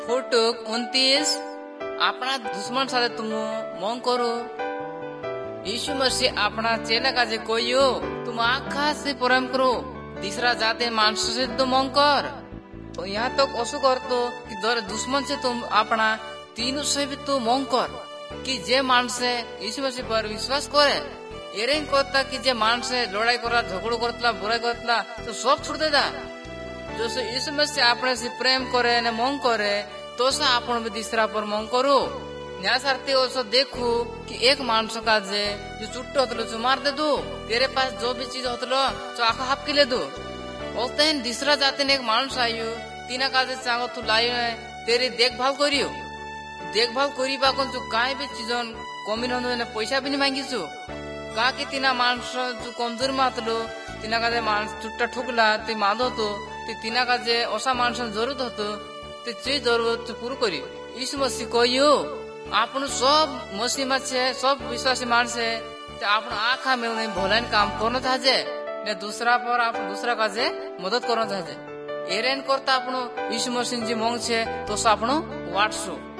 फुटुक 29 अपना दुश्मन साथे तुम मोंग करो। यीशु मसीह अपना चेला का जे कोई हो तुम आखा से प्रेम करो, तीसरा जाते मानस से तुम मोंग कर। तो यहाँ तक तो असु कर तो कि दुश्मन से तुम अपना तीनों से भी तुम मोंग कर कि जे मानस यीशु मसीह पर विश्वास करे एरे करता कि जे मानस लड़ाई करा झगड़ो करतला बुराई करतला तो सब छोड़ देता। जो से यीशु मसीह अपने से प्रेम करे ने मोंग करे तो सा आपण भी तीसरा पर मोंग करो। न्याय सारते ओसो देखो कि एक मानस का जे जो चुट्टो होतलो जो मार दे दो, तेरे पास जो भी चीज होतलो जो आखा हाप के ले दो। बोलते हैं तीसरा जाते ने एक मानस आयु तीना का जे चांगो तू लायो है तेरी देखभाल करियो, देखभाल करी बाको जो काई भी चीजन कमी न पैसा भी नहीं मांगीसु का कि तीना मानस जो कमजोर मातलो तीना का जे मानस चुट्टा ठुकला ती मादो तो तीना का जे ओसा मानस जरूरत होतो ते चे जरूरत पूरा करी। यीशु मसीह कहियो आपण सब मसीह में छे सब विश्वासी मानस है ते आपण आखा में उन्हें भलाइन काम करना चाहे ने दूसरा पर आप दूसरा का जे मदद करना चाहे एरेन करता आपण यीशु मसीह जी मोंग छे तो सा आपण वाटसु।